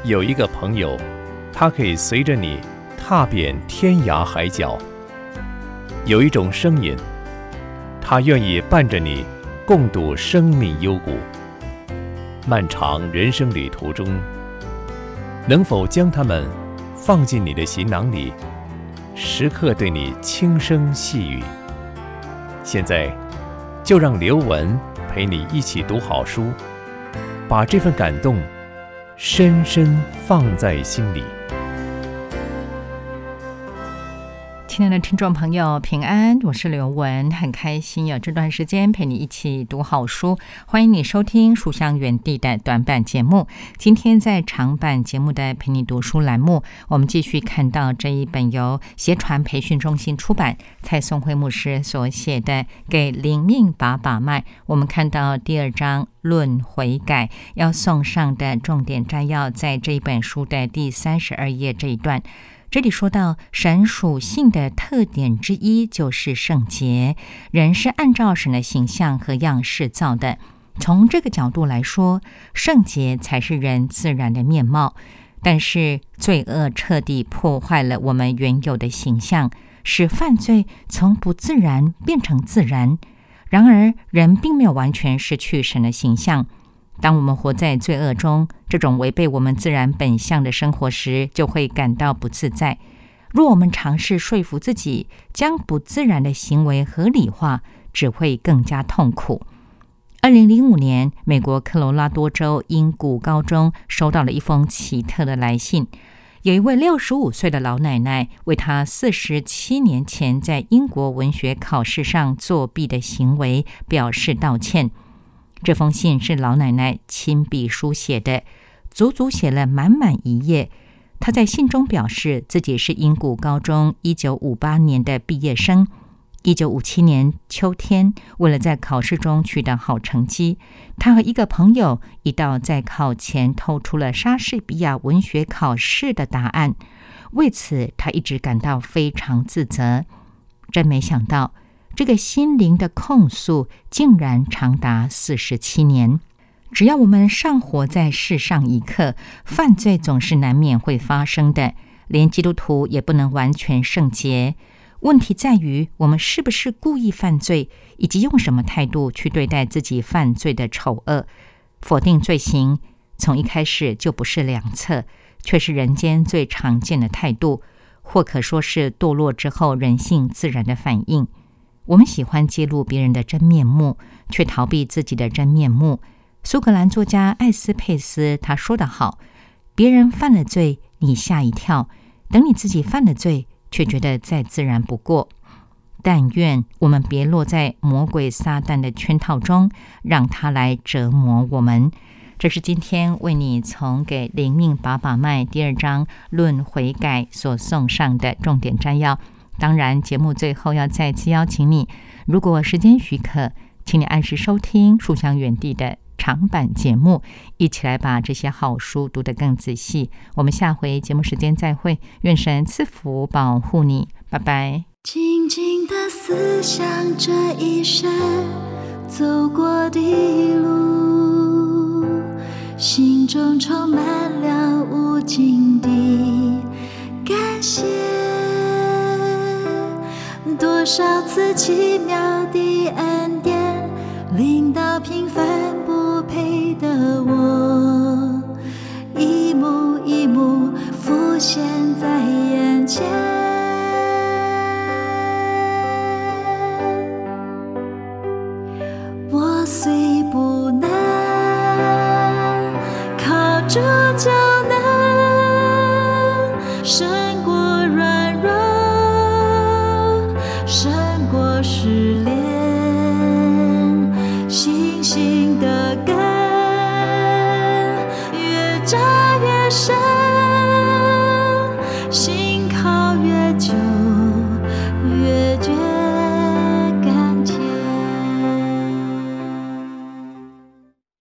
有一个朋友，他可以随着你踏遍天涯海角；有一种声音，他愿意伴着你共度生命幽谷。漫长人生旅途中，能否将他们放进你的行囊里，时刻对你轻声细语？现在就让刘文陪你一起读好书，把这份感动深深放在心里。 亲爱的听众朋友，平安，我是刘文，很开心有这段时间陪你一起读好书。欢迎你收听书香园地的短版节目。今天在长版节目的陪你读书栏目，我们继续看到这一本由协传培训中心出版，蔡松辉牧师所写的《给灵命把把脉》。我们看到第2章论悔改，要送上的重点摘要在这一本书的第32页这一段。这里说到，神属性的特点之一就是圣洁，人是按照神的形象和样式造的。从这个角度来说，圣洁才是人自然的面貌。但是罪恶彻底破坏了我们原有的形象，使犯罪从不自然变成自然。然而，人并没有完全失去神的形象。当我们活在罪恶中，这种违背我们自然本相的生活时，就会感到不自在。若我们尝试说服自己将不自然的行为合理化，只会更加痛苦。2005年，美国科罗拉多州因谷高中收到了一封奇特的来信，有一位65岁的老奶奶为她47年前在英国文学考试上作弊的行为表示道歉。这封信是老奶奶亲笔书写的，足足写了满满1页。她在信中表示自己是英谷高中1958年的毕业生。1957年秋天，为了在考试中取得好成绩，她和一个朋友一道在考前偷出了莎士比亚文学考试的答案。为此，她一直感到非常自责。真没想到，这个心灵的控诉竟然长达47年。只要我们尚活在世上一刻，犯罪总是难免会发生的，连基督徒也不能完全圣洁。问题在于，我们是不是故意犯罪，以及用什么态度去对待自己犯罪的丑恶。否定罪行从一开始就不是良策，却是人间最常见的态度，或可说是堕落之后人性自然的反应。我们喜欢揭露别人的真面目，却逃避自己的真面目。苏格兰作家艾斯佩斯他说得好，别人犯了罪，你吓一跳，等你自己犯了罪，却觉得再自然不过。但愿我们别落在魔鬼撒旦的圈套中，让他来折磨我们。这是今天为你从给灵命把把脉第2章论悔改所送上的重点摘要。当然，节目最后要再次邀请你，如果时间许可，请你按时收听书香园地的长版节目，一起来把这些好书读得更仔细。我们下回节目时间再会，愿神赐福保护你，拜拜。 静静地思想这一生走过的路，心中充满了无尽的感谢。多少次奇妙的恩典临到平凡不配的我，一幕一幕浮现在眼前。我虽不能靠主就能胜过软弱，胜过失恋，信心的根越扎越深，心